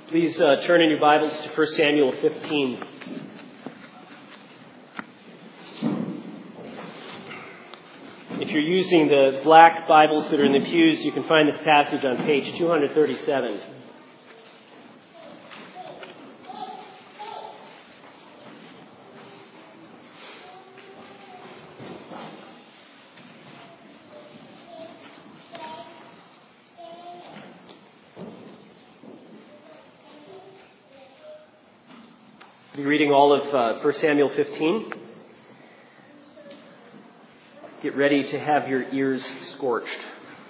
Please turn in your Bibles to 1 Samuel 15. If you're using the black Bibles that are in the pews, you can find this passage on page 237. We'll be reading all of 1 Samuel 15. Get ready to have your ears scorched.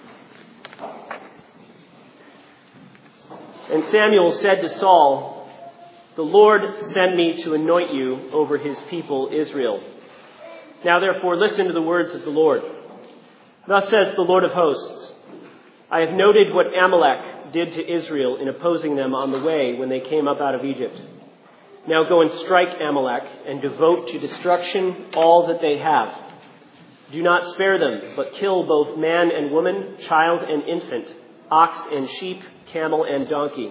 And Samuel said to Saul, "The Lord sent me to anoint you over his people Israel. Now therefore listen to the words of the Lord. Thus says the Lord of hosts, I have noted what Amalek did to Israel in opposing them on the way when they came up out of Egypt. Now go and strike Amalek and devote to destruction all that they have. Do not spare them, but kill both man and woman, child and infant, ox and sheep, camel and donkey."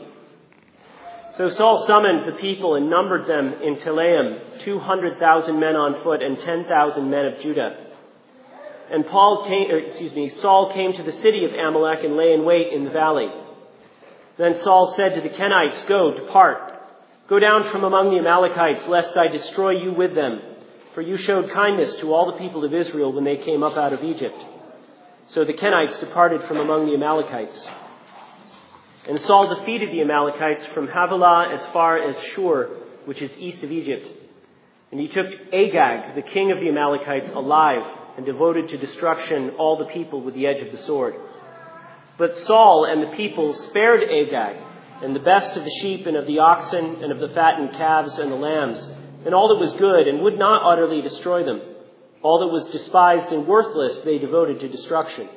So Saul summoned the people and numbered them in Telaim, 200,000 men on foot and 10,000 men of Judah. And Saul came to the city of Amalek and lay in wait in the valley. Then Saul said to the Kenites, "Go, depart. Go down from among the Amalekites, lest I destroy you with them. For you showed kindness to all the people of Israel when they came up out of Egypt." So the Kenites departed from among the Amalekites. And Saul defeated the Amalekites from Havilah as far as Shur, which is east of Egypt. And he took Agag, the king of the Amalekites, alive, and devoted to destruction all the people with the edge of the sword. But Saul and the people spared Agag, and the best of the sheep and of the oxen and of the fattened calves and the lambs, and all that was good, and would not utterly destroy them. All that was despised and worthless they devoted to destruction.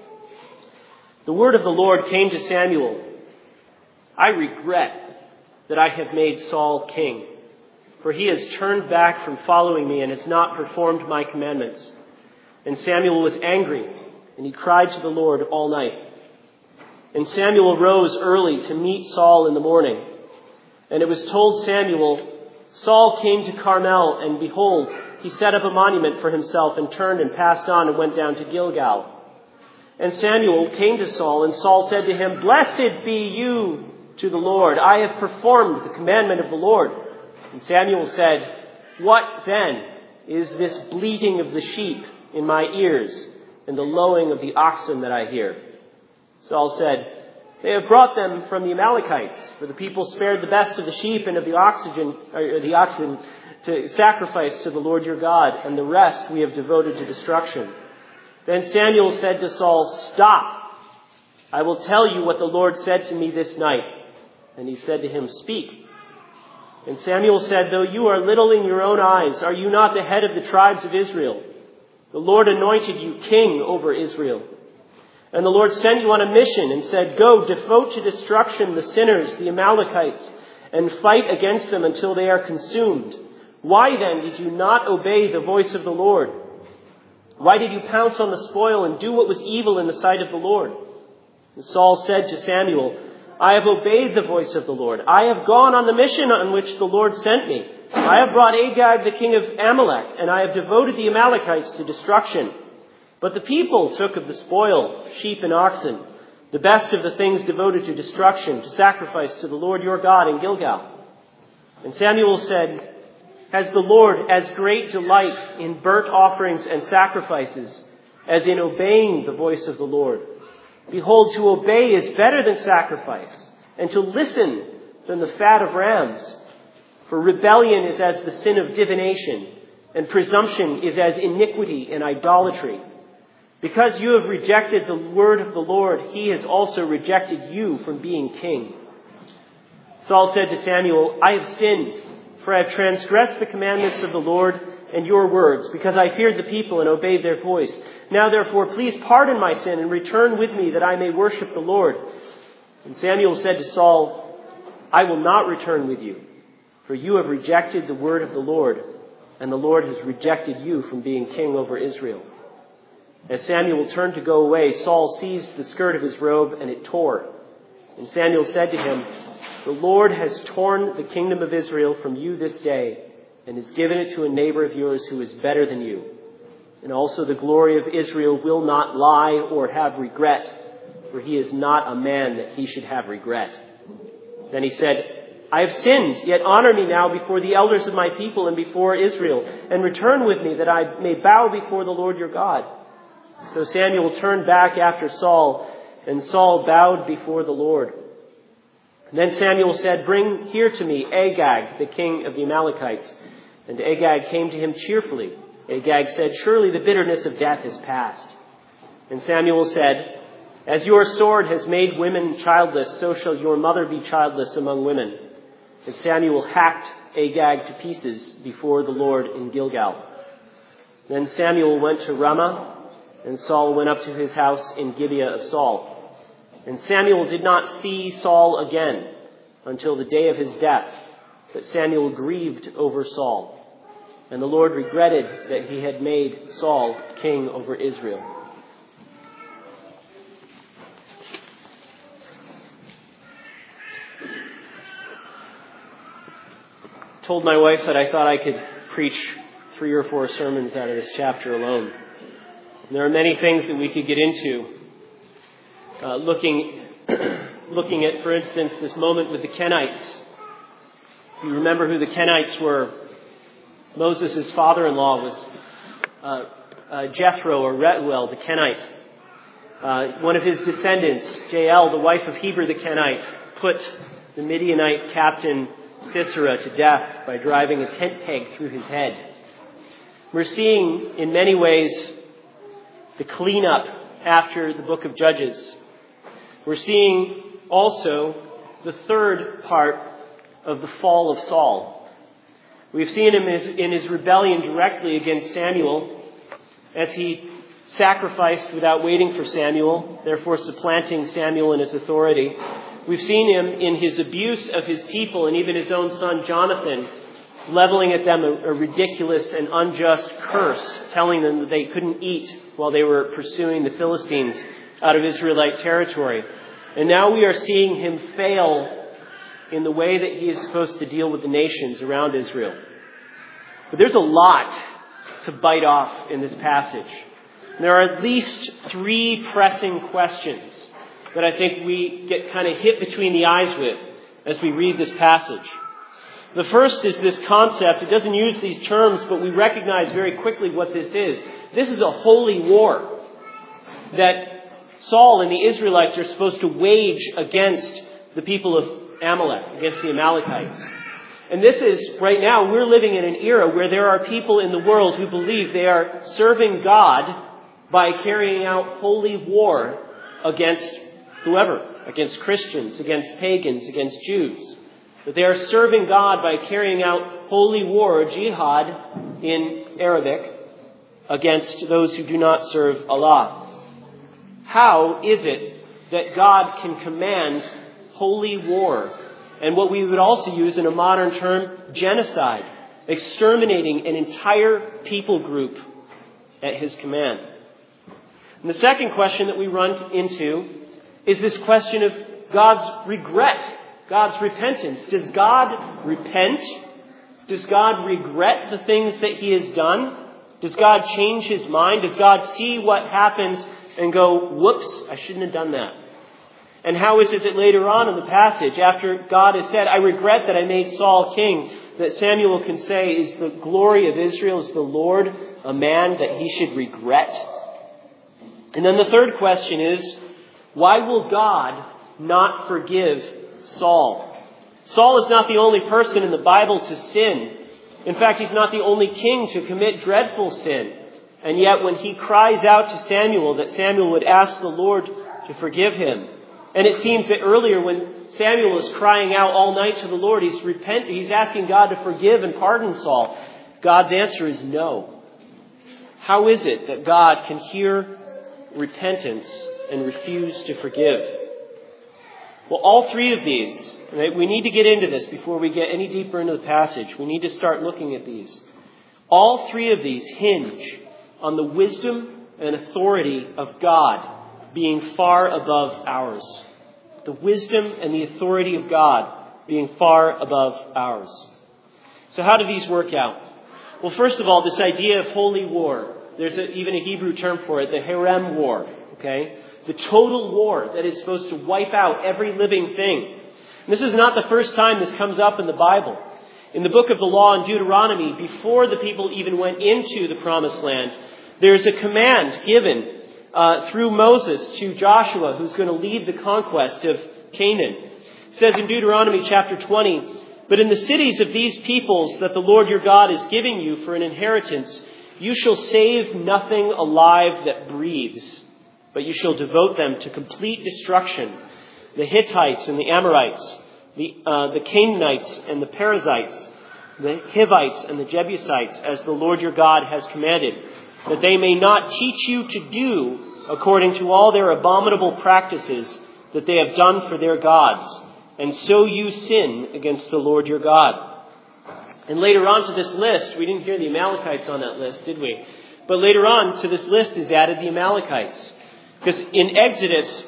The word of the Lord came to Samuel, "I regret that I have made Saul king, for he has turned back from following me and has not performed my commandments." And Samuel was angry, and he cried to the Lord all night. And Samuel rose early to meet Saul in the morning. And it was told Samuel, "Saul came to Carmel, and behold, he set up a monument for himself and turned and passed on and went down to Gilgal." And Samuel came to Saul, and Saul said to him, "Blessed be you to the Lord. I have performed the commandment of the Lord." And Samuel said, "What then is this bleating of the sheep in my ears and the lowing of the oxen that I hear?" Saul said, "They have brought them from the Amalekites, for the people spared the best of the sheep and of the oxen to sacrifice to the Lord your God, and the rest we have devoted to destruction." Then Samuel said to Saul, "Stop! I will tell you what the Lord said to me this night." And he said to him, "Speak." And Samuel said, "Though you are little in your own eyes, are you not the head of the tribes of Israel? The Lord anointed you king over Israel. And the Lord sent you on a mission and said, 'Go, devote to destruction the sinners, the Amalekites, and fight against them until they are consumed.' Why then did you not obey the voice of the Lord? Why did you pounce on the spoil and do what was evil in the sight of the Lord?" And Saul said to Samuel, "I have obeyed the voice of the Lord. I have gone on the mission on which the Lord sent me. I have brought Agag, the king of Amalek, and I have devoted the Amalekites to destruction. But the people took of the spoil, sheep and oxen, the best of the things devoted to destruction, to sacrifice to the Lord your God in Gilgal." And Samuel said, "Has the Lord as great delight in burnt offerings and sacrifices as in obeying the voice of the Lord? Behold, to obey is better than sacrifice, and to listen than the fat of rams. For rebellion is as the sin of divination, and presumption is as iniquity and idolatry. Because you have rejected the word of the Lord, he has also rejected you from being king." Saul said to Samuel, "I have sinned, for I have transgressed the commandments of the Lord and your words, because I feared the people and obeyed their voice. Now therefore, please pardon my sin and return with me that I may worship the Lord." And Samuel said to Saul, "I will not return with you, for you have rejected the word of the Lord, and the Lord has rejected you from being king over Israel." As Samuel turned to go away, Saul seized the skirt of his robe, and it tore. And Samuel said to him, "The Lord has torn the kingdom of Israel from you this day and has given it to a neighbor of yours who is better than you. And also the glory of Israel will not lie or have regret, for he is not a man that he should have regret." Then he said, "I have sinned, yet honor me now before the elders of my people and before Israel, and return with me that I may bow before the Lord your God." So Samuel turned back after Saul, and Saul bowed before the Lord. And then Samuel said, "Bring here to me Agag, the king of the Amalekites." And Agag came to him cheerfully. Agag said, "Surely the bitterness of death is past." And Samuel said, "As your sword has made women childless, so shall your mother be childless among women." And Samuel hacked Agag to pieces before the Lord in Gilgal. Then Samuel went to Ramah, and Saul went up to his house in Gibeah of Saul. And Samuel did not see Saul again until the day of his death, but Samuel grieved over Saul. And the Lord regretted that he had made Saul king over Israel. I told my wife that I thought I could preach 3 or 4 sermons out of this chapter alone. And there are many things that we could get into. Looking at, for instance, this moment with the Kenites. You remember who the Kenites were. Moses' father-in-law was Jethro or Retuel the Kenite. One of his descendants, Jael, the wife of Heber the Kenite, put the Midianite captain Sisera to death by driving a tent peg through his head. We're seeing, in many ways, the cleanup after the book of Judges. We're seeing also the third part of the fall of Saul. We've seen him in his rebellion directly against Samuel as he sacrificed without waiting for Samuel, therefore supplanting Samuel in his authority. We've seen him in his abuse of his people and even his own son Jonathan, leveling at them a ridiculous and unjust curse, telling them that they couldn't eat while they were pursuing the Philistines out of Israelite territory. And now we are seeing him fail in the way that he is supposed to deal with the nations around Israel. But there's a lot to bite off in this passage. And there are at least 3 pressing questions that I think we get kind of hit between the eyes with as we read this passage. The first is this concept. It doesn't use these terms, but we recognize very quickly what this is. This is a holy war that Saul and the Israelites are supposed to wage against the people of Amalek, against the Amalekites. And this is, right now, we're living in an era where there are people in the world who believe they are serving God by carrying out holy war against whoever, against Christians, against pagans, against Jews. That they are serving God by carrying out holy war, or jihad in Arabic, against those who do not serve Allah. How is it that God can command holy war, and what we would also use in a modern term, genocide, exterminating an entire people group at his command? And the second question that we run into is this question of God's regret, God's repentance. Does God repent? Does God regret the things that he has done? Does God change his mind? Does God see what happens and go, whoops, I shouldn't have done that? And how is it that later on in the passage, after God has said, I regret that I made Saul king, that Samuel can say, is the glory of Israel, is the Lord a man that he should regret? And then the third question is, why will God not forgive Saul? Saul is not the only person in the Bible to sin. In fact, he's not the only king to commit dreadful sin. And yet when he cries out to Samuel, that Samuel would ask the Lord to forgive him. And it seems that earlier when Samuel is crying out all night to the Lord, he's asking God to forgive and pardon Saul. God's answer is no. How is it that God can hear repentance and refuse to forgive? Well, all 3 of these, right, we need to get into this before we get any deeper into the passage. We need to start looking at these. All 3 of these hinge on the wisdom and authority of God being far above ours. The wisdom and the authority of God being far above ours. So how do these work out? Well, first of all, this idea of holy war. There's even a Hebrew term for it, the Herem war. Okay? The total war that is supposed to wipe out every living thing. And this is not the first time this comes up in the Bible. In the book of the law in Deuteronomy, before the people even went into the promised land, there's a command given through Moses to Joshua, who's going to lead the conquest of Canaan. It says in Deuteronomy chapter 20, "But in the cities of these peoples that the Lord your God is giving you for an inheritance, you shall save nothing alive that breathes, but you shall devote them to complete destruction. The Hittites and the Amorites, the Canaanites and the Perizzites, the Hivites and the Jebusites, as the Lord your God has commanded, that they may not teach you to do according to all their abominable practices that they have done for their gods, and so you sin against the Lord your God." And later on to this list, we didn't hear the Amalekites on that list, did we? But later on to this list is added the Amalekites. Because in Exodus,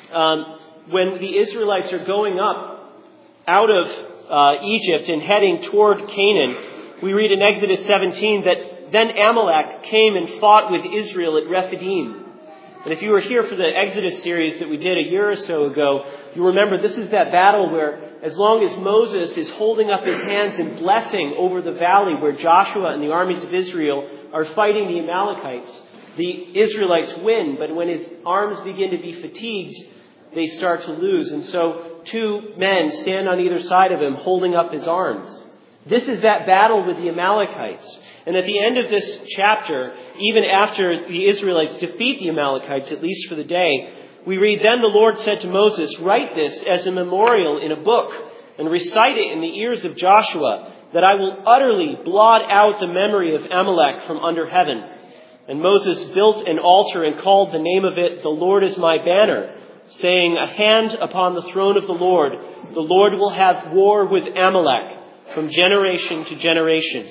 when the Israelites are going up out of Egypt and heading toward Canaan, we read in Exodus 17 that then Amalek came and fought with Israel at Rephidim. And if you were here for the Exodus series that we did a year or so ago, you remember this is that battle where as long as Moses is holding up his hands and blessing over the valley where Joshua and the armies of Israel are fighting the Amalekites, the Israelites win. But when his arms begin to be fatigued, they start to lose. And so 2 men stand on either side of him holding up his arms. This is that battle with the Amalekites. And at the end of this chapter, even after the Israelites defeat the Amalekites, at least for the day, we read, "Then the Lord said to Moses, write this as a memorial in a book and recite it in the ears of Joshua, that I will utterly blot out the memory of Amalek from under heaven." And Moses built an altar and called the name of it, "The Lord is my banner," saying, "A hand upon the throne of the Lord will have war with Amalek from generation to generation."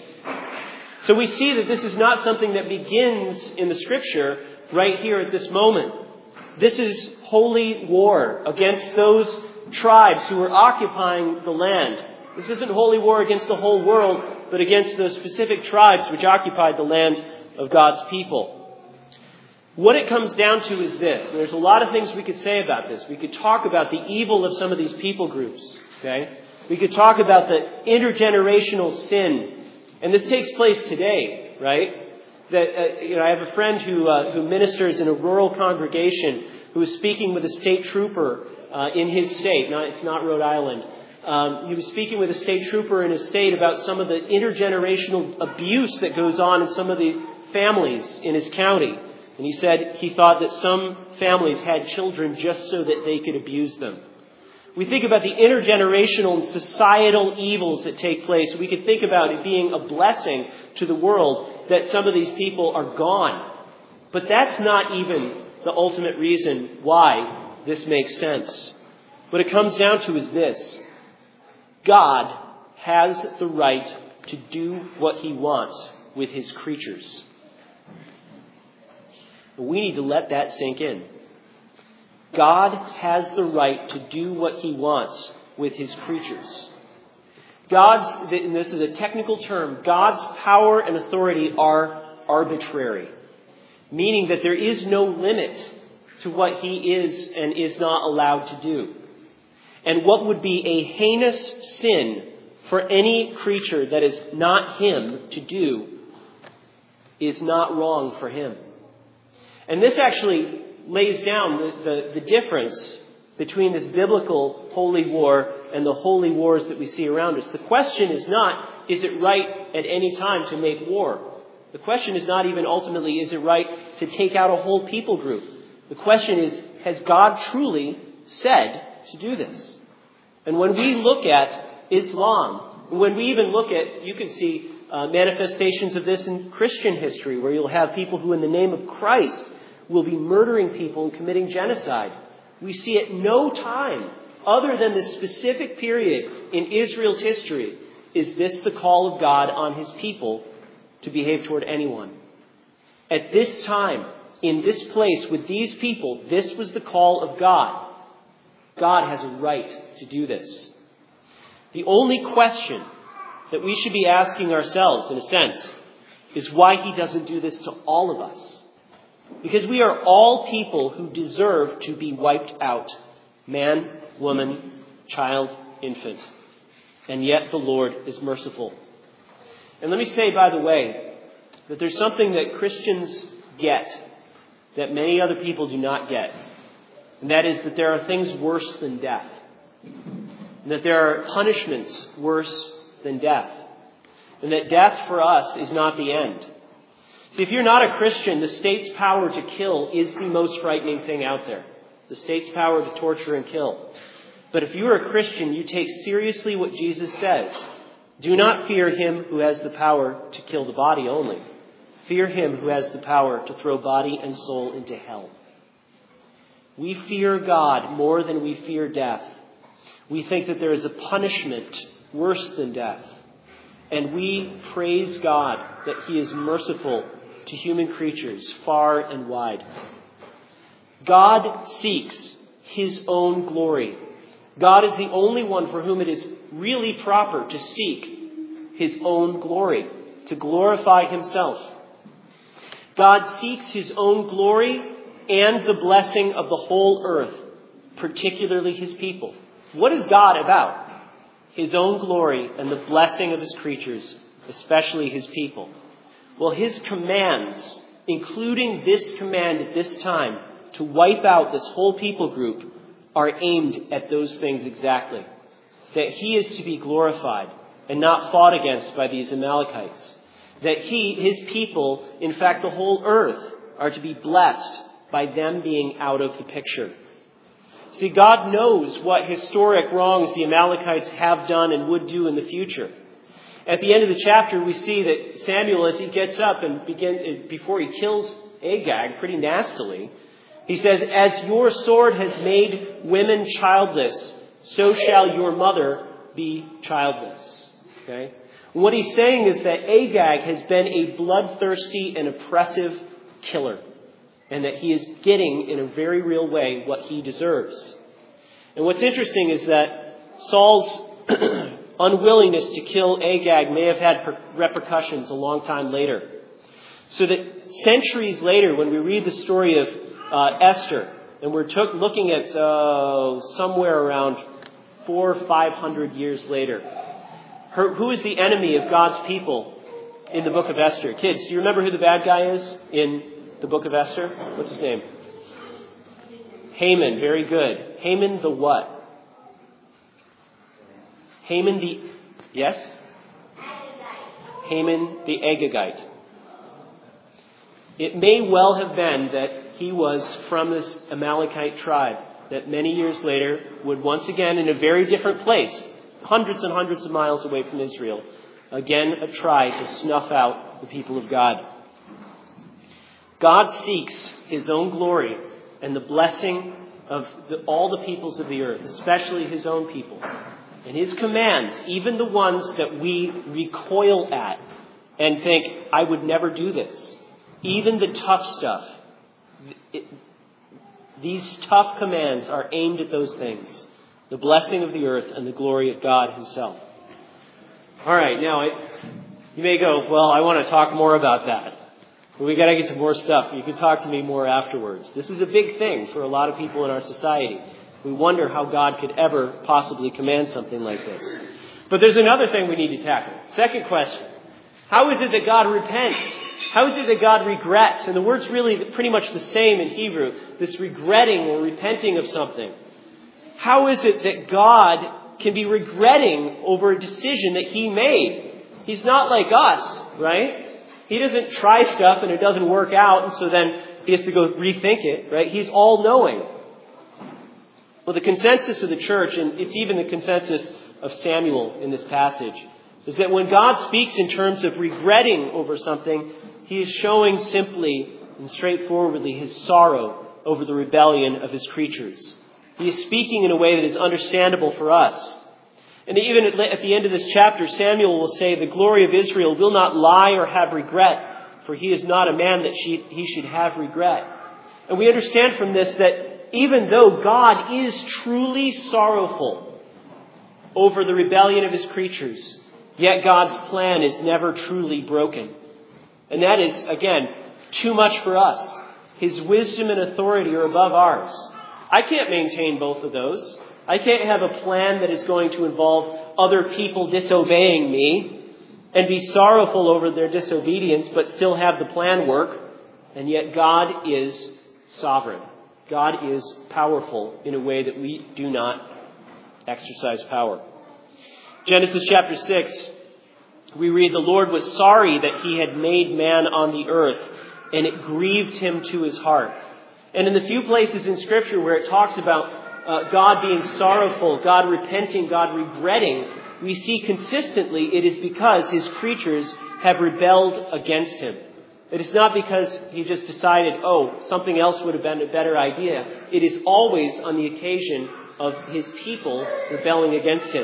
So we see that this is not something that begins in the Scripture right here at this moment. This is holy war against those tribes who are occupying the land. This isn't holy war against the whole world, but against those specific tribes which occupied the land of God's people. What it comes down to is this. And there's a lot of things we could say about this. We could talk about the evil of some of these people groups. Okay? We could talk about the intergenerational sin. And this takes place today, right? That I have a friend who ministers in a rural congregation who was speaking with a state trooper in his state. It's not Rhode Island. He was speaking with a state trooper in his state about some of the intergenerational abuse that goes on in some of the families in his county. And he said he thought that some families had children just so that they could abuse them. We think about the intergenerational and societal evils that take place. We could think about it being a blessing to the world that some of these people are gone. But that's not even the ultimate reason why this makes sense. What it comes down to is this. God has the right to do what he wants with his creatures. We need to let that sink in. God has the right to do what he wants with his creatures. And this is a technical term, God's power and authority are arbitrary, meaning that there is no limit to what he is and is not allowed to do. And what would be a heinous sin for any creature that is not him to do is not wrong for him. And this actually lays down the difference between this biblical holy war and the holy wars that we see around us. The question is not, is it right at any time to make war? The question is not even ultimately, is it right to take out a whole people group? The question is, has God truly said to do this? And when we look at Islam, when we even look at, you can see manifestations of this in Christian history, where you'll have people who in the name of Christ will be murdering people and committing genocide. We see at no time, other than this specific period in Israel's history, is this the call of God on his people to behave toward anyone. At this time, in this place, with these people, this was the call of God. God has a right to do this. The only question that we should be asking ourselves, in a sense, is why he doesn't do this to all of us. Because we are all people who deserve to be wiped out. Man, woman, child, infant. And yet the Lord is merciful. And let me say, by the way, that there's something that Christians get that many other people do not get. And that is that there are things worse than death. And that there are punishments worse than death. And that death for us is not the end. See, if you're not a Christian, the state's power to kill is the most frightening thing out there. The state's power to torture and kill. But if you are a Christian, you take seriously what Jesus says. Do not fear him who has the power to kill the body only. Fear him who has the power to throw body and soul into hell. We fear God more than we fear death. We think that there is a punishment worse than death. And we praise God that he is merciful to human creatures far and wide. God seeks his own glory. God is the only one for whom it is really proper to seek his own glory, to glorify himself. God seeks his own glory and the blessing of the whole earth, particularly his people. What is God about? His own glory and the blessing of his creatures, especially his people. Well, his commands, including this command at this time to wipe out this whole people group, are aimed at those things exactly. That he is to be glorified and not fought against by these Amalekites. That his people, in fact the whole earth, are to be blessed by them being out of the picture. See, God knows what historic wrongs the Amalekites have done and would do in the future. At the end of the chapter, we see that Samuel, as he gets up and before he kills Agag pretty nastily, he says, "As your sword has made women childless, so shall your mother be childless." Okay? And what he's saying is that Agag has been a bloodthirsty and oppressive killer. And that he is getting, in a very real way, what he deserves. And what's interesting is that Saul's unwillingness to kill Agag may have had repercussions a long time later. So that centuries later, when we read the story of Esther, and we're looking at somewhere around 400 or 500 years later, who is the enemy of God's people in the book of Esther? Kids, do you remember who the bad guy is in the book of Esther? What's his name? Haman. Very good. Haman the what? Haman the... Yes? Haman the Agagite. It may well have been that he was from this Amalekite tribe that many years later would once again, in a very different place, hundreds and hundreds of miles away from Israel, again try to snuff out the people of God. God seeks his own glory and the blessing of all the peoples of the earth, especially his own people. And his commands, even the ones that we recoil at and think, I would never do this. Even the tough stuff. These tough commands are aimed at those things. The blessing of the earth and the glory of God himself. All right, now you may go, well, I want to talk more about that. But we got to get to more stuff. You can talk to me more afterwards. This is a big thing for a lot of people in our society. We wonder how God could ever possibly command something like this. But there's another thing we need to tackle. Second question. How is it that God repents? How is it that God regrets? And the word's really pretty much the same in Hebrew. This regretting or repenting of something. How is it that God can be regretting over a decision that he made? He's not like us, right? He doesn't try stuff and it doesn't work out, and so then he has to go rethink it, right? He's all-knowing. Well, the consensus of the church, and it's even the consensus of Samuel in this passage, is that when God speaks in terms of regretting over something, he is showing simply and straightforwardly his sorrow over the rebellion of his creatures. He is speaking in a way that is understandable for us. And even at the end of this chapter, Samuel will say, the glory of Israel will not lie or have regret, for he is not a man that he should have regret. And we understand from this that even though God is truly sorrowful over the rebellion of his creatures. Yet God's plan is never truly broken. And that is, again, too much for us. His wisdom and authority are above ours. I can't maintain both of those. I can't have a plan that is going to involve other people disobeying me and be sorrowful over their disobedience, but still have the plan work. And yet God is sovereign. God is powerful in a way that we do not exercise power. Genesis chapter 6, we read, the Lord was sorry that he had made man on the earth, and it grieved him to his heart. And in the few places in Scripture where it talks about God being sorrowful, God repenting, God regretting, we see consistently it is because his creatures have rebelled against him. It is not because he just decided, something else would have been a better idea. It is always on the occasion of his people rebelling against him.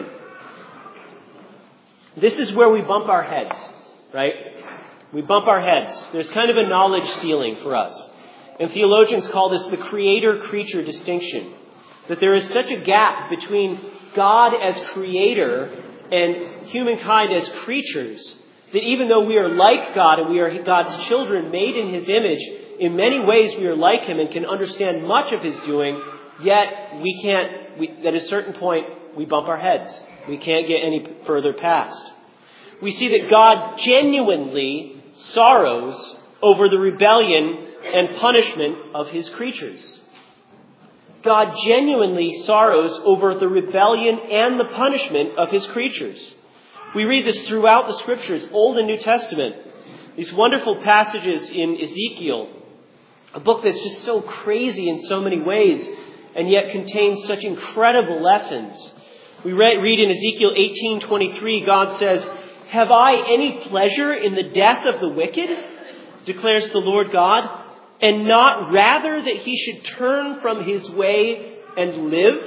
This is where we bump our heads, right? We bump our heads. There's kind of a knowledge ceiling for us. And theologians call this the creator-creature distinction. That there is such a gap between God as creator and humankind as creatures that even though we are like God and we are God's children made in his image, in many ways we are like him and can understand much of his doing, yet at a certain point, we bump our heads. We can't get any further past. We see that God genuinely sorrows over the rebellion and punishment of his creatures. God genuinely sorrows over the rebellion and the punishment of his creatures. We read this throughout the Scriptures, Old and New Testament. These wonderful passages in Ezekiel, a book that's just so crazy in so many ways, and yet contains such incredible lessons. We read in Ezekiel 18:23, God says, "Have I any pleasure in the death of the wicked, declares the Lord God, and not rather that he should turn from his way and live?"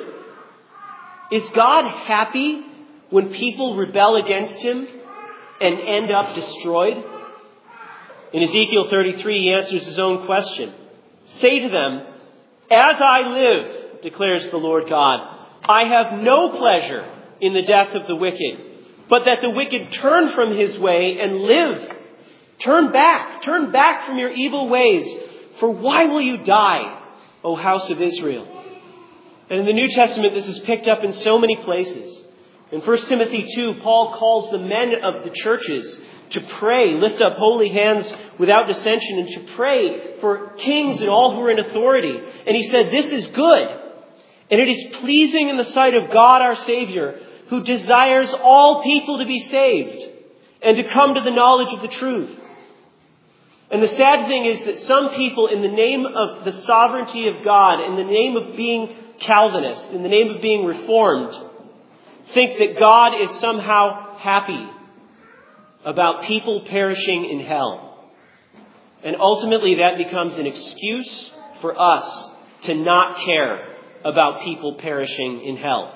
Is God happy when people rebel against him and end up destroyed? In Ezekiel 33, he answers his own question. "Say to them, as I live, declares the Lord God, I have no pleasure in the death of the wicked, but that the wicked turn from his way and live. Turn back from your evil ways, for why will you die, O house of Israel?" And in the New Testament, this is picked up in so many places. In 1 Timothy 2, Paul calls the men of the churches to pray, lift up holy hands without dissension, and to pray for kings and all who are in authority. And he said, this is good, and it is pleasing in the sight of God our Savior, who desires all people to be saved and to come to the knowledge of the truth. And the sad thing is that some people, in the name of the sovereignty of God, in the name of being Calvinist, in the name of being Reformed, think that God is somehow happy about people perishing in hell. And ultimately that becomes an excuse for us to not care about people perishing in hell.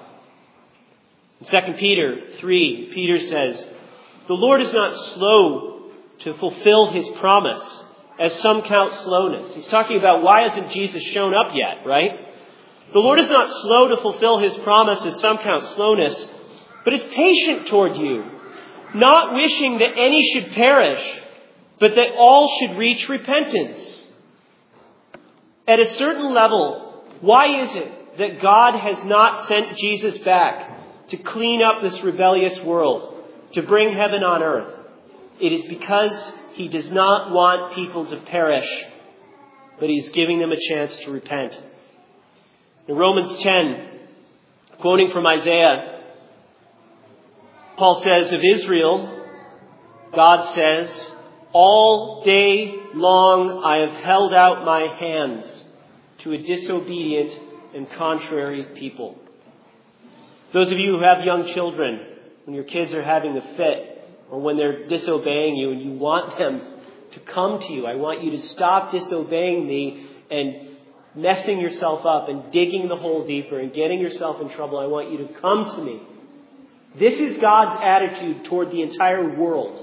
In 2 Peter 3, Peter says, "The Lord is not slow to fulfill his promise, as some count slowness." He's talking about why hasn't Jesus shown up yet, right? "The Lord is not slow to fulfill his promise, as some count slowness, but is patient toward you, not wishing that any should perish, but that all should reach repentance." At a certain level, why is it that God has not sent Jesus back to clean up this rebellious world, to bring heaven on earth? It is because he does not want people to perish, but he's giving them a chance to repent. In Romans 10, quoting from Isaiah, Paul says of Israel, God says, "All day long I have held out my hands to a disobedient and contrary people." Those of you who have young children, when your kids are having a fit, or when they're disobeying you and you want them to come to you, I want you to stop disobeying me and messing yourself up and digging the hole deeper and getting yourself in trouble. I want you to come to me. This is God's attitude toward the entire world.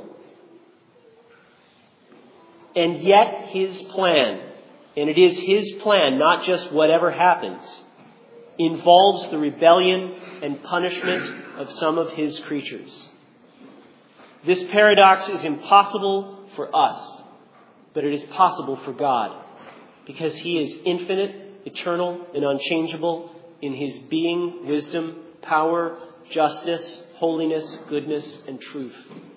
And yet his plan, and it is his plan, not just whatever happens, involves the rebellion and punishment of some of his creatures. This paradox is impossible for us, but it is possible for God, because he is infinite, eternal, and unchangeable in his being, wisdom, power, justice, holiness, goodness, and truth.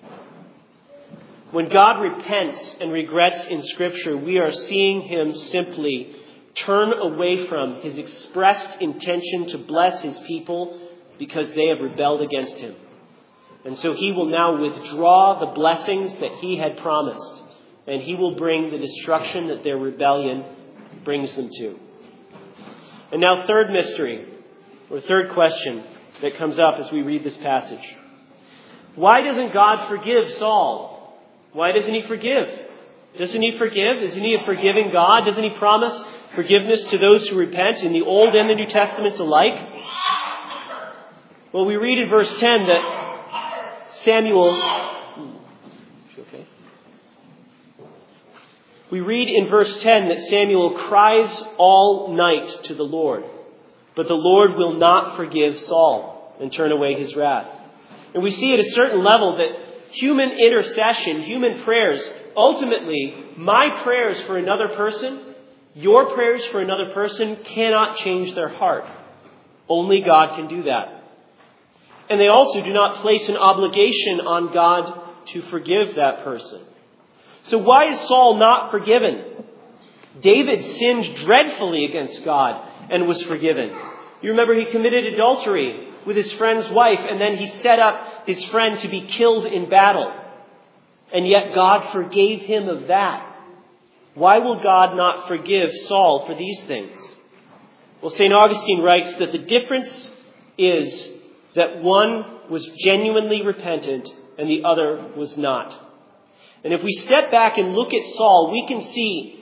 When God repents and regrets in Scripture, we are seeing him simply turn away from his expressed intention to bless his people because they have rebelled against him. And so he will now withdraw the blessings that he had promised, and he will bring the destruction that their rebellion brings them to. And now, third mystery, or third question that comes up as we read this passage. Why doesn't God forgive Saul? Why doesn't he forgive? Doesn't he forgive? Isn't he a forgiving God? Doesn't he promise forgiveness to those who repent in the Old and the New Testaments alike? Well, we read in verse 10 that Samuel... We read in verse 10 that Samuel cries all night to the Lord, but the Lord will not forgive Saul and turn away his wrath. And we see at a certain level that human intercession, human prayers, ultimately, my prayers for another person, your prayers for another person cannot change their heart. Only God can do that. And they also do not place an obligation on God to forgive that person. So why is Saul not forgiven? David sinned dreadfully against God and was forgiven. You remember he committed adultery with his friend's wife, and then he set up his friend to be killed in battle. And yet God forgave him of that. Why will God not forgive Saul for these things? Well, St. Augustine writes that the difference is that one was genuinely repentant and the other was not. And if we step back and look at Saul, we can see,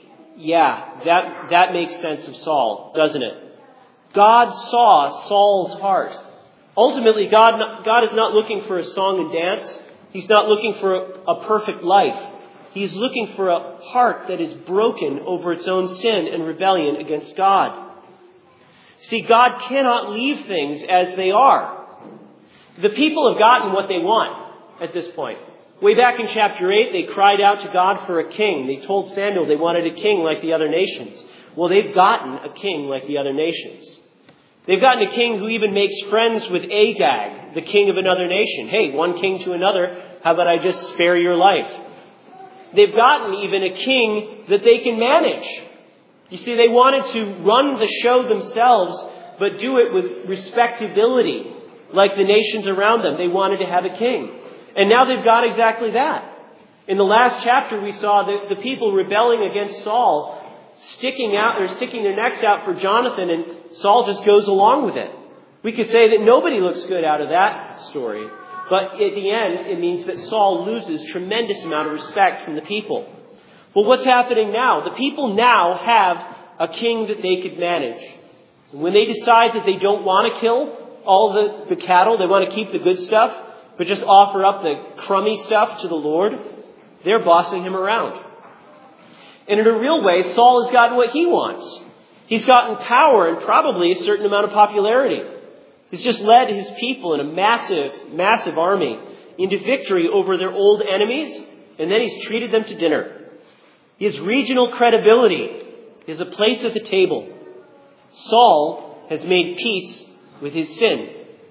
that makes sense of Saul, doesn't it? God saw Saul's heart. Ultimately, God is not looking for a song and dance. He's not looking for a perfect life. He's looking for a heart that is broken over its own sin and rebellion against God. See, God cannot leave things as they are. The people have gotten what they want at this point. Way back in chapter 8, they cried out to God for a king. They told Samuel they wanted a king like the other nations. Well, they've gotten a king like the other nations. They've gotten a king who even makes friends with Agag, the king of another nation. Hey, one king to another, how about I just spare your life? They've gotten even a king that they can manage. You see, they wanted to run the show themselves, but do it with respectability, like the nations around them. They wanted to have a king. And now they've got exactly that. In the last chapter, we saw the people rebelling against Saul, sticking their necks out for Jonathan, and Saul just goes along with it. We could say that nobody looks good out of that story. But at the end, it means that Saul loses tremendous amount of respect from the people. Well, what's happening now? The people now have a king that they could manage. And when they decide that they don't want to kill all the cattle, they want to keep the good stuff, but just offer up the crummy stuff to the Lord, they're bossing him around. And in a real way, Saul has gotten what he wants. He's gotten power and probably a certain amount of popularity. He's just led his people in a massive, massive army into victory over their old enemies, and then he's treated them to dinner. He has regional credibility. He has a place at the table. Saul has made peace with his sin.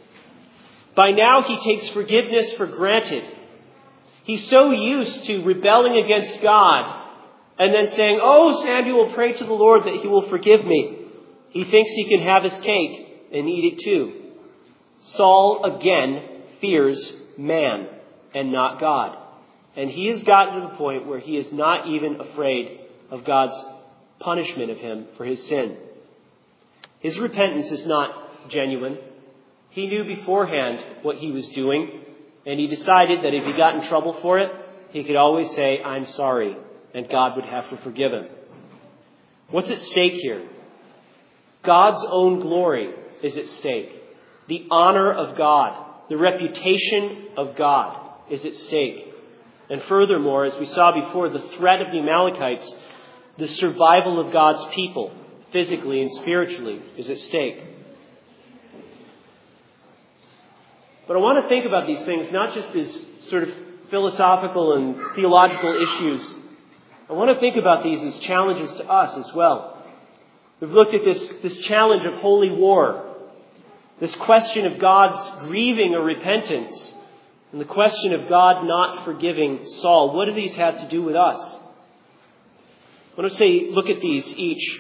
By now, he takes forgiveness for granted. He's so used to rebelling against God and then saying, "Oh, Samuel, pray to the Lord that he will forgive me." He thinks he can have his cake and eat it too. Saul again fears man and not God. And he has gotten to the point where he is not even afraid of God's punishment of him for his sin. His repentance is not genuine. He knew beforehand what he was doing, and he decided that if he got in trouble for it, he could always say, "I'm sorry," and God would have to forgive him. What's at stake here? God's own glory is at stake. The honor of God, the reputation of God is at stake. And furthermore, as we saw before, the threat of the Amalekites, the survival of God's people, physically and spiritually, is at stake. But I want to think about these things not just as sort of philosophical and theological issues. I want to think about these as challenges to us as well. We've looked at this challenge of holy war, this question of God's grieving or repentance, and the question of God not forgiving Saul. What do these have to do with us? I want to look at these each.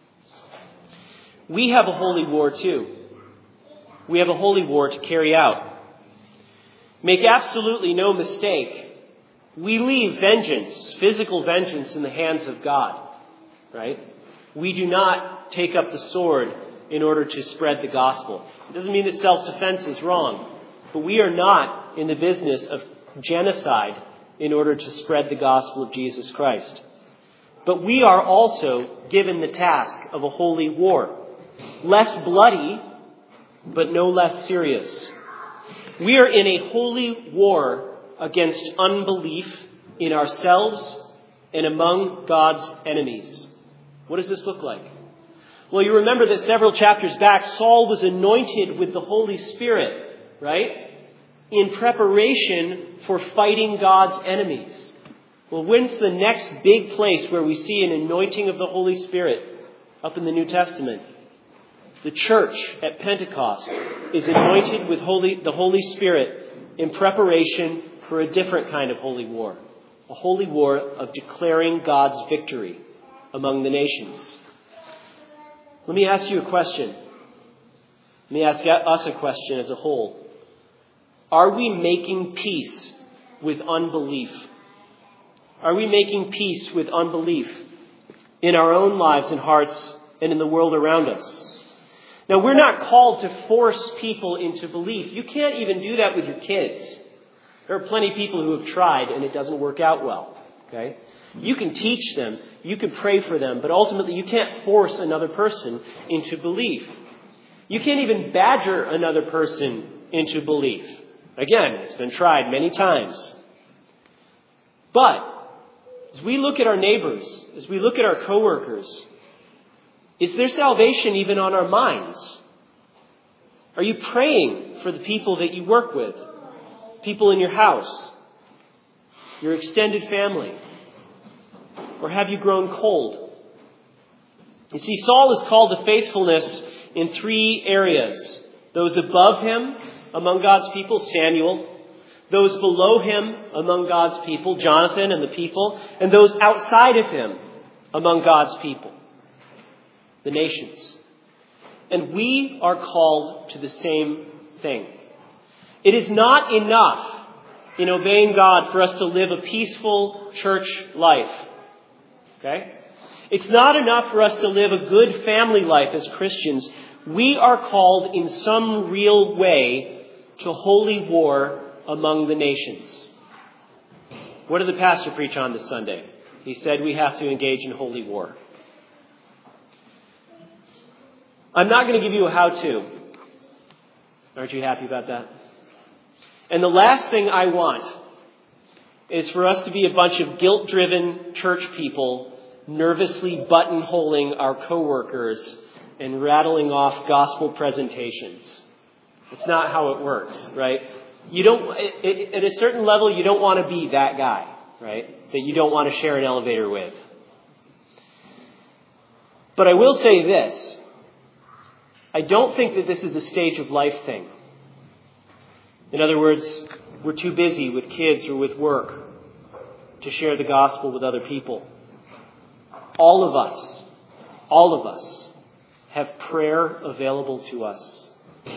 We have a holy war too. We have a holy war to carry out. Make absolutely no mistake. We leave vengeance, physical vengeance, in the hands of God, right? We do not take up the sword in order to spread the gospel. It doesn't mean that self-defense is wrong, but we are not in the business of genocide in order to spread the gospel of Jesus Christ. But we are also given the task of a holy war. Less bloody, but no less serious. We are in a holy war against unbelief in ourselves and among God's enemies. What does this look like? Well, you remember that several chapters back, Saul was anointed with the Holy Spirit, right? In preparation for fighting God's enemies. Well, when's the next big place where we see an anointing of the Holy Spirit? Up in the New Testament. The church at Pentecost is anointed with the Holy Spirit in preparation for a different kind of holy war. A holy war of declaring God's victory among the nations. Let me ask you a question. Let me ask us a question as a whole. Are we making peace with unbelief? Are we making peace with unbelief in our own lives and hearts and in the world around us? Now, we're not called to force people into belief. You can't even do that with your kids. There are plenty of people who have tried and it doesn't work out well. Okay? You can teach them, you can pray for them, but ultimately you can't force another person into belief. You can't even badger another person into belief. Again, it's been tried many times. But as we look at our neighbors, as we look at our coworkers, is there salvation even on our minds? Are you praying for the people that you work with? People in your house? Your extended family? Or have you grown cold? You see, Saul is called to faithfulness in 3 areas. Those above him among God's people, Samuel. Those below him among God's people, Jonathan and the people. And those outside of him among God's people, the nations. And we are called to the same thing. It is not enough in obeying God for us to live a peaceful church life. Okay? It's not enough for us to live a good family life as Christians. We are called in some real way to holy war among the nations. What did the pastor preach on this Sunday? He said we have to engage in holy war. I'm not going to give you a how-to. Aren't you happy about that? And the last thing I want is for us to be a bunch of guilt-driven church people nervously buttonholing our coworkers and rattling off gospel presentations. It's not how it works, right? You don't, at a certain level, you don't want to be that guy, right? That you don't want to share an elevator with. But I will say this. I don't think that this is a stage of life thing. In other words, we're too busy with kids or with work to share the gospel with other people. All of us have prayer available to us.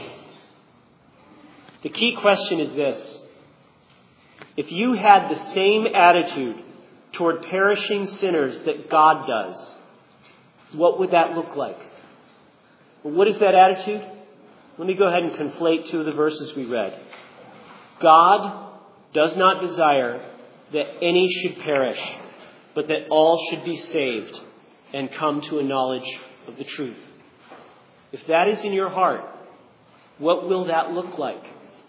The key question is this. If you had the same attitude toward perishing sinners that God does, what would that look like? Well, what is that attitude? Let me go ahead and conflate 2 of the verses we read. God does not desire that any should perish, but that all should be saved and come to a knowledge of the truth. If that is in your heart, what will that look like?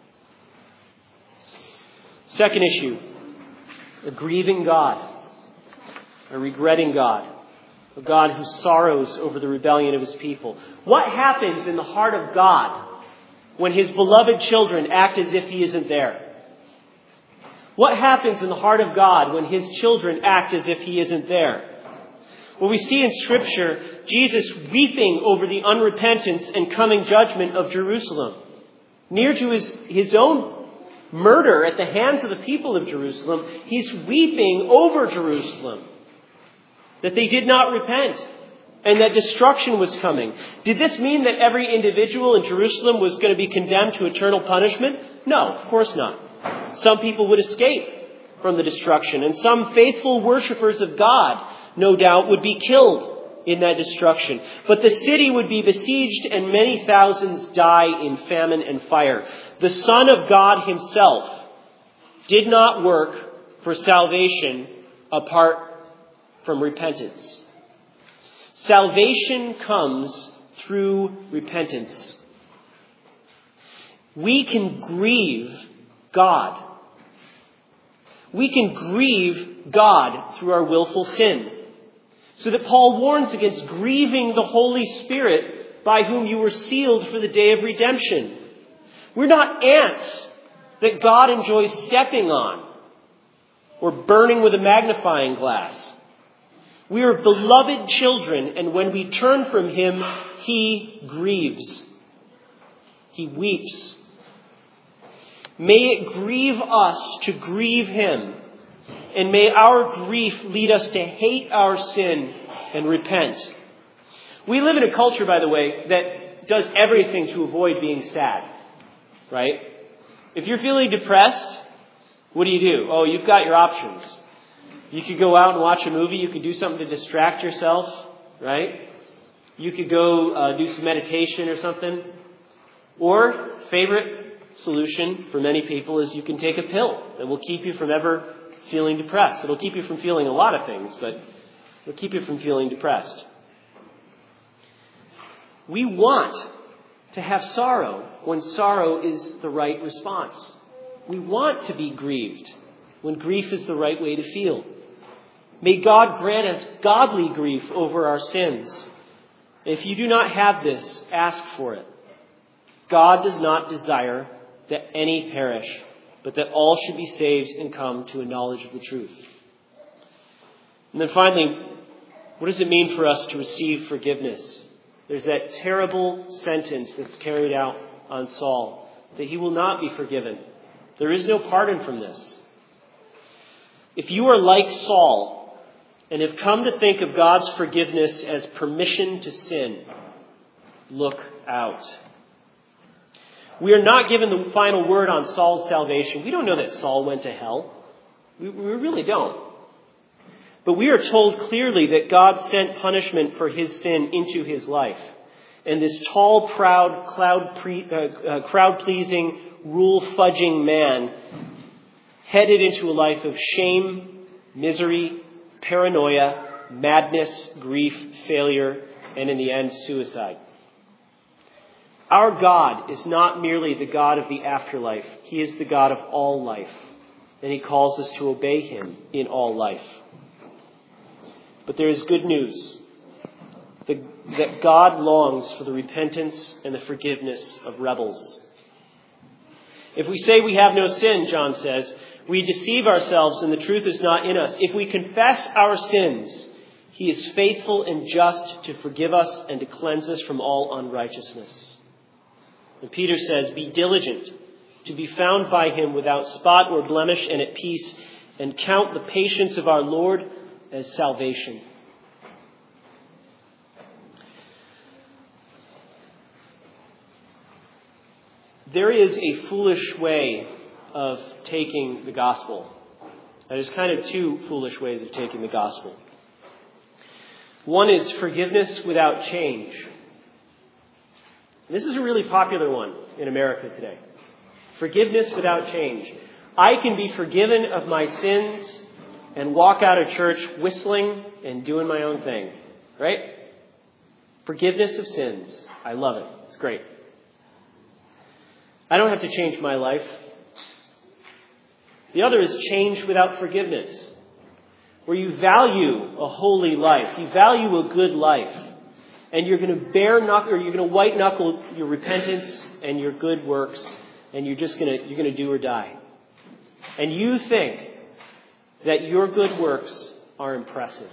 Second issue, a grieving God, a regretting God, a God who sorrows over the rebellion of his people. What happens in the heart of God when his beloved children act as if he isn't there? What happens in the heart of God when his children act as if he isn't there? Well, we see in Scripture Jesus weeping over the unrepentance and coming judgment of Jerusalem. Near to his own murder at the hands of the people of Jerusalem, he's weeping over Jerusalem, that they did not repent and that destruction was coming. Did this mean that every individual in Jerusalem was going to be condemned to eternal punishment? No, of course not. Some people would escape from the destruction, and some faithful worshipers of God, no doubt, would be killed in that destruction. But the city would be besieged and many thousands die in famine and fire. The Son of God himself did not work for salvation apart from repentance. Salvation comes through repentance. We can grieve God. We can grieve God through our willful sin. So that Paul warns against grieving the Holy Spirit by whom you were sealed for the day of redemption. We're not ants that God enjoys stepping on or burning with a magnifying glass. We are beloved children, and when we turn from him, he grieves. He weeps. May it grieve us to grieve him, and may our grief lead us to hate our sin and repent. We live in a culture, by the way, that does everything to avoid being sad, right? If you're feeling depressed, what do? Oh, you've got your options. You could go out and watch a movie. You could do something to distract yourself, right? You could go do some meditation or something. Or, favorite solution for many people is you can take a pill that will keep you from ever feeling depressed. It'll keep you from feeling a lot of things, but it'll keep you from feeling depressed. We want to have sorrow when sorrow is the right response. We want to be grieved when grief is the right way to feel. May God grant us godly grief over our sins. If you do not have this, ask for it. God does not desire that any perish, but that all should be saved and come to a knowledge of the truth. And then finally, what does it mean for us to receive forgiveness? There's that terrible sentence that's carried out on Saul, that he will not be forgiven. There is no pardon from this. If you are like Saul and have come to think of God's forgiveness as permission to sin, look out. We are not given the final word on Saul's salvation. We don't know that Saul went to hell. We really don't. But we are told clearly that God sent punishment for his sin into his life. And this tall, proud, crowd-pleasing, rule-fudging man headed into a life of shame, misery, paranoia, madness, grief, failure, and in the end, suicide. Our God is not merely the God of the afterlife. He is the God of all life. And he calls us to obey him in all life. But there is good news. That God longs for the repentance and the forgiveness of rebels. If we say we have no sin, John says, we deceive ourselves and the truth is not in us. If we confess our sins, he is faithful and just to forgive us and to cleanse us from all unrighteousness. And Peter says, be diligent to be found by him without spot or blemish and at peace, and count the patience of our Lord as salvation. There is a foolish way of taking the gospel. There's kind of two foolish ways of taking the gospel. One is forgiveness without change. This is a really popular one in America today. Forgiveness without change. I can be forgiven of my sins and walk out of church whistling and doing my own thing. Right? Forgiveness of sins. I love it. It's great. I don't have to change my life. The other is change without forgiveness, where you value a holy life. You value a good life. and you're going to you're going to white knuckle your repentance and your good works, and you're going to do or die. And you think that your good works are impressive.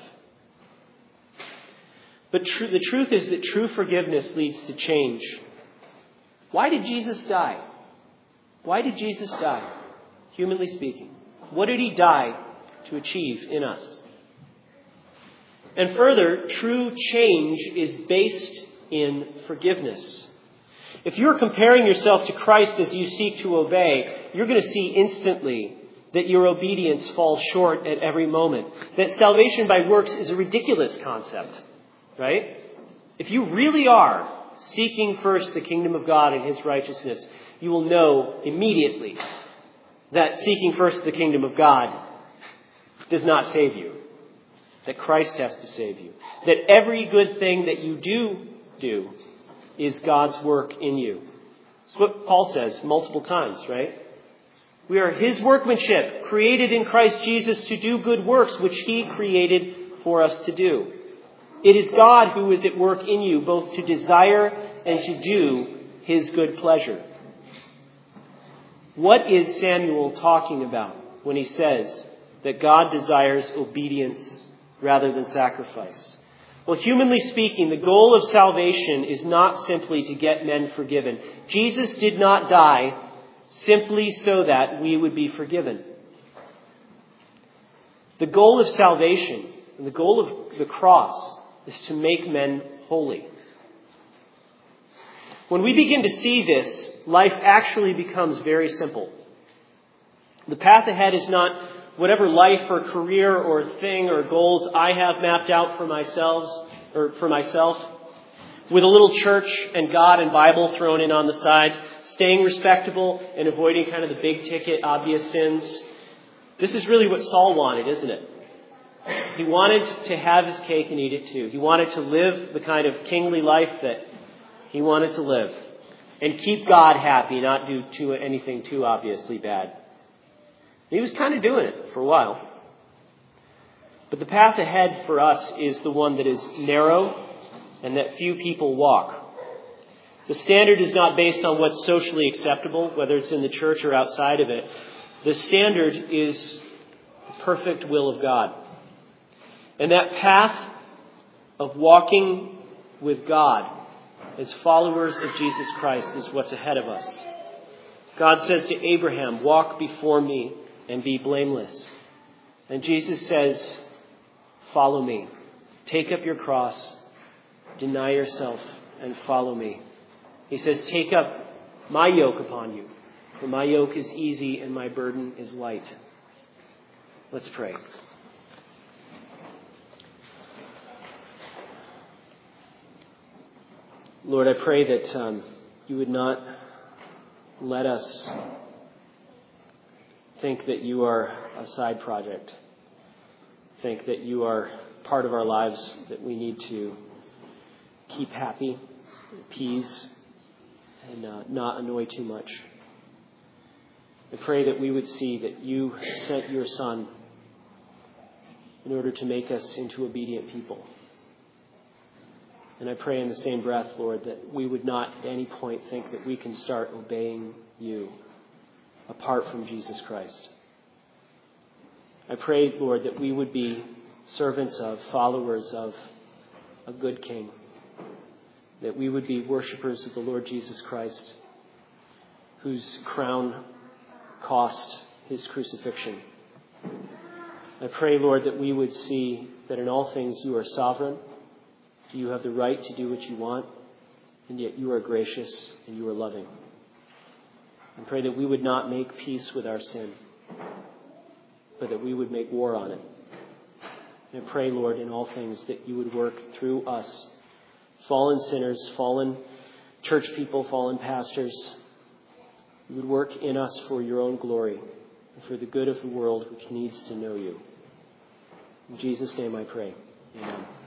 But the truth is that true forgiveness leads to change. Why did Jesus die? Why did Jesus die, humanly speaking? What did he die to achieve in us? And further, true change is based in forgiveness. If you're comparing yourself to Christ as you seek to obey, you're going to see instantly that your obedience falls short at every moment. That salvation by works is a ridiculous concept, right? If you really are seeking first the kingdom of God and his righteousness, you will know immediately that seeking first the kingdom of God does not save you. That Christ has to save you. That every good thing that you do is God's work in you. That's what Paul says multiple times, right? We are his workmanship, created in Christ Jesus to do good works, which he created for us to do. It is God who is at work in you, both to desire and to do his good pleasure. What is Samuel talking about when he says that God desires obedience rather than sacrifice? Well, humanly speaking, the goal of salvation is not simply to get men forgiven. Jesus did not die simply so that we would be forgiven. The goal of salvation and the goal of the cross is to make men holy. When we begin to see this, life actually becomes very simple. The path ahead is not whatever life or career or thing or goals I have mapped out for myself, with a little church and God and Bible thrown in on the side, staying respectable and avoiding kind of the big ticket obvious sins. This is really what Saul wanted, isn't it? He wanted to have his cake and eat it too. He wanted to live the kind of kingly life that he wanted to live and keep God happy, not do anything too obviously bad. He was kind of doing it for a while. But the path ahead for us is the one that is narrow and that few people walk. The standard is not based on what's socially acceptable, whether it's in the church or outside of it. The standard is the perfect will of God. And that path of walking with God as followers of Jesus Christ is what's ahead of us. God says to Abraham, "Walk before me and be blameless." And Jesus says, "Follow me. Take up your cross, deny yourself, and follow me." He says, "Take up my yoke upon you, for my yoke is easy and my burden is light." Let's pray. Lord, I pray that you would not let us think that you are a side project. Think that you are part of our lives that we need to keep happy, appease, and not annoy too much. I pray that we would see that you sent your Son in order to make us into obedient people. And I pray in the same breath, Lord, that we would not at any point think that we can start obeying you apart from Jesus Christ. I pray, Lord, that we would be servants of, followers of a good King. That we would be worshipers of the Lord Jesus Christ, whose crown cost his crucifixion. I pray, Lord, that we would see that in all things you are sovereign. You have the right to do what you want, and yet you are gracious and you are loving. I pray that we would not make peace with our sin, but that we would make war on it. And I pray, Lord, in all things that you would work through us, fallen sinners, fallen church people, fallen pastors. You would work in us for your own glory and for the good of the world which needs to know you. In Jesus' name I pray. Amen.